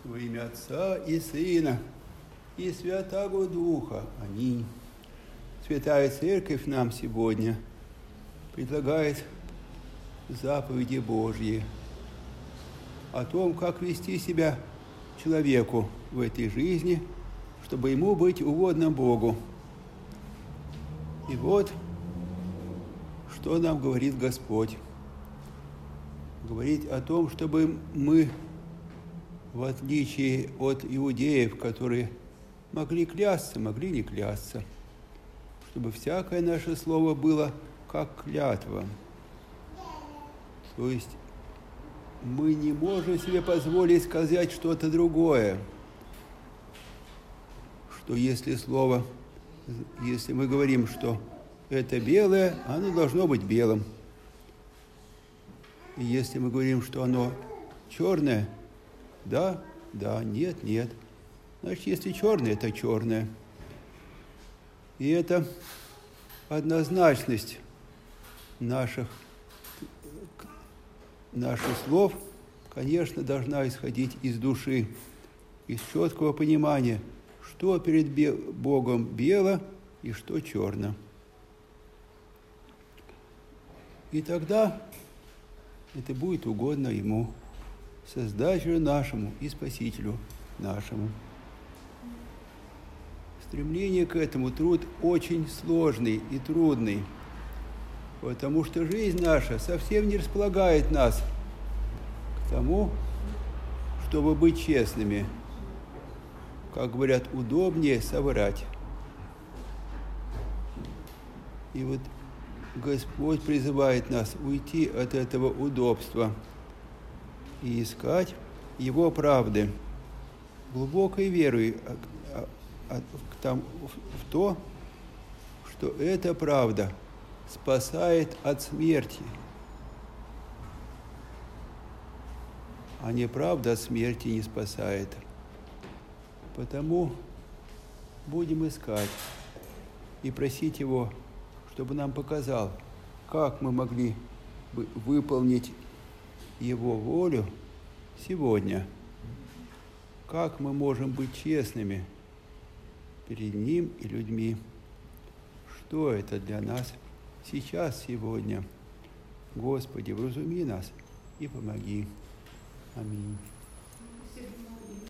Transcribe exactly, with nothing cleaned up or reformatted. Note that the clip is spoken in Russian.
Во имя Отца и Сына и Святаго Духа. Аминь. Святая Церковь нам сегодня предлагает заповеди Божьи о том, как вести себя человеку в этой жизни, чтобы ему быть угодным Богу. И вот, что нам говорит Господь. Говорит о том, чтобы мы, в отличие от иудеев, которые могли клясться, могли не клясться, чтобы всякое наше слово было как клятва. То есть мы не можем себе позволить сказать что-то другое, что если слово, если мы говорим, что это белое, оно должно быть белым. И если мы говорим, что оно черное, да, да, нет, нет. Значит, если черное, это черное. И это однозначность наших, наших слов, конечно, должна исходить из души, из четкого понимания, что перед Богом бело и что черно. И тогда это будет угодно Ему, Создателю нашему и Спасителю нашему. Стремление к этому труд очень сложный и трудный, потому что жизнь наша совсем не располагает нас к тому, чтобы быть честными. Как говорят, удобнее соврать. И вот Господь призывает нас уйти от этого удобства и искать Его правды, глубокой верой в то, что эта правда спасает от смерти, а неправда от смерти не спасает. Потому будем искать и просить Его, чтобы нам показал, как мы могли бы выполнить Его волю сегодня, как мы можем быть честными перед Ним и людьми. Что это для нас сейчас, сегодня? Господи, вразуми нас и помоги. Аминь.